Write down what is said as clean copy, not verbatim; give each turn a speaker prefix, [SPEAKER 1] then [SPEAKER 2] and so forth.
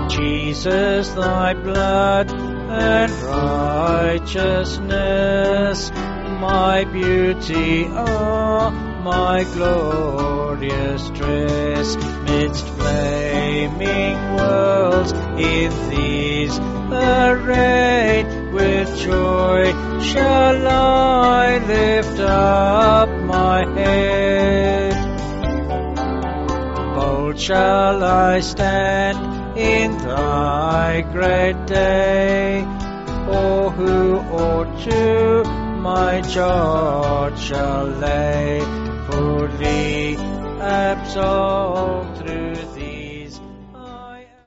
[SPEAKER 1] Jesus, thy blood and righteousness, my beauty, my glorious dress, midst flaming worlds in these arrayed, with joy shall I lift up my head. Bold shall I stand in thy great day, for who or to my charge shall lay, fully absolved through